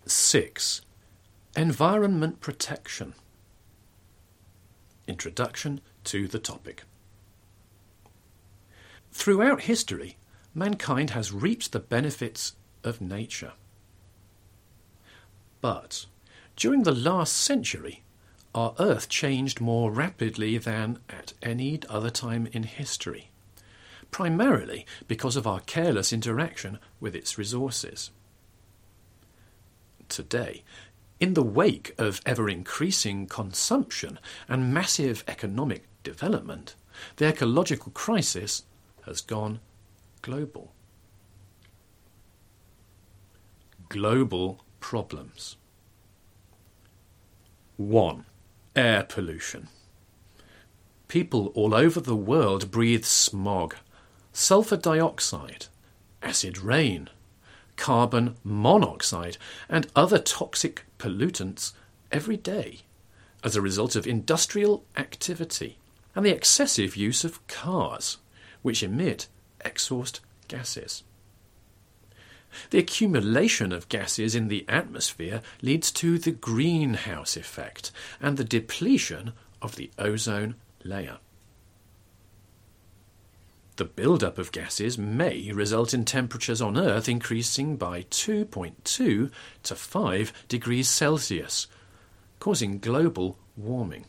6. Environment protection. Introduction to the topic. Throughout history, mankind has reaped the benefits of nature. But during the last century, our Earth changed more rapidly than at any other time in history, primarily because of our careless interaction with its resources. Today, in the wake of ever-increasing consumption and massive economic development, the ecological crisis has gone global. Global problems. 1. Air pollution. People all over the world breathe smog, sulfur dioxide, acid rain, carbon monoxide, and other toxic pollutants every day as a result of industrial activity and the excessive use of cars, which emit exhaust gases. The accumulation of gases in the atmosphere leads to the greenhouse effect and the depletion of the ozone layer. The build-up of gases may result in temperatures on Earth increasing by 2.2 to 5 degrees Celsius, causing global warming.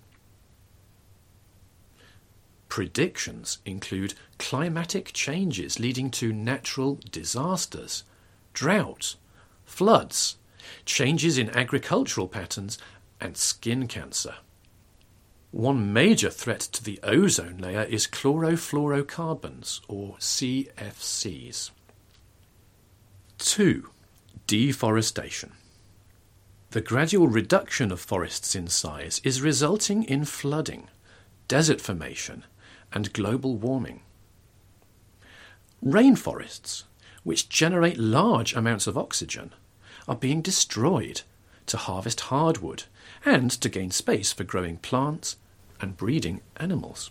Predictions include climatic changes leading to natural disasters, drought, floods, changes in agricultural patterns, and skin cancer. One major threat to the ozone layer is chlorofluorocarbons, or CFCs. 2. Deforestation. The gradual reduction of forests in size is resulting in flooding, desert formation, and global warming. Rainforests, which generate large amounts of oxygen, are being destroyed to harvest hardwood and to gain space for growing plants and breeding animals.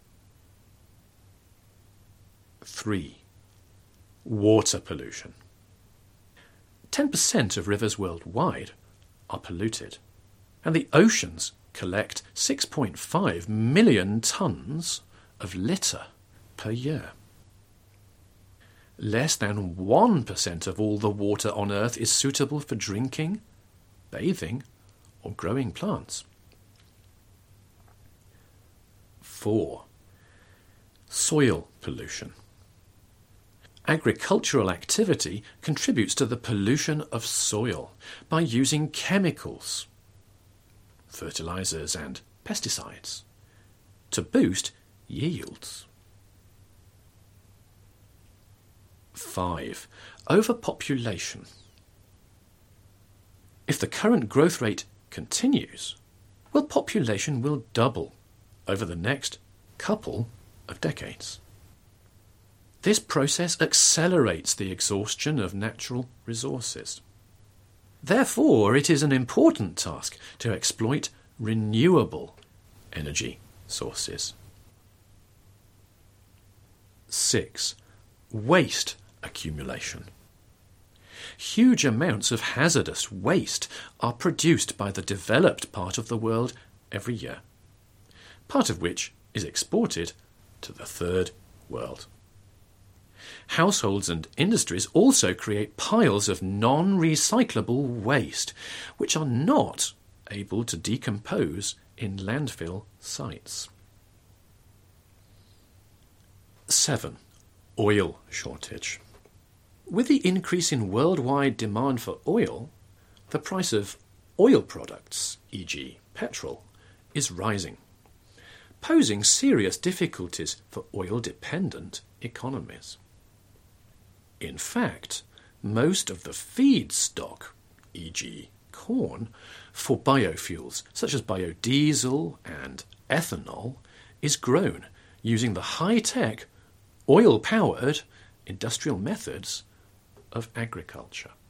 3. Water pollution. 10% of rivers worldwide are polluted, and the oceans collect 6.5 million tonnes of litter per year. Less than 1% of all the water on Earth is suitable for drinking, bathing, or growing plants. 4. Soil pollution. Agricultural activity contributes to the pollution of soil by using chemicals, fertilizers and pesticides, to boost yields. 5. Overpopulation. If the current growth rate continues, population will double over the next couple of decades. This process accelerates the exhaustion of natural resources. Therefore, it is an important task to exploit renewable energy sources. 6. Waste accumulation. Huge amounts of hazardous waste are produced by the developed part of the world every year, part of which is exported to the third world. Households and industries also create piles of non-recyclable waste, which are not able to decompose in landfill sites. 7. Oil shortage. With the increase in worldwide demand for oil, the price of oil products, e.g. petrol, is rising, posing serious difficulties for oil-dependent economies. In fact, most of the feedstock, e.g. corn, for biofuels such as biodiesel and ethanol is grown using the high-tech, oil-powered industrial methods of agriculture.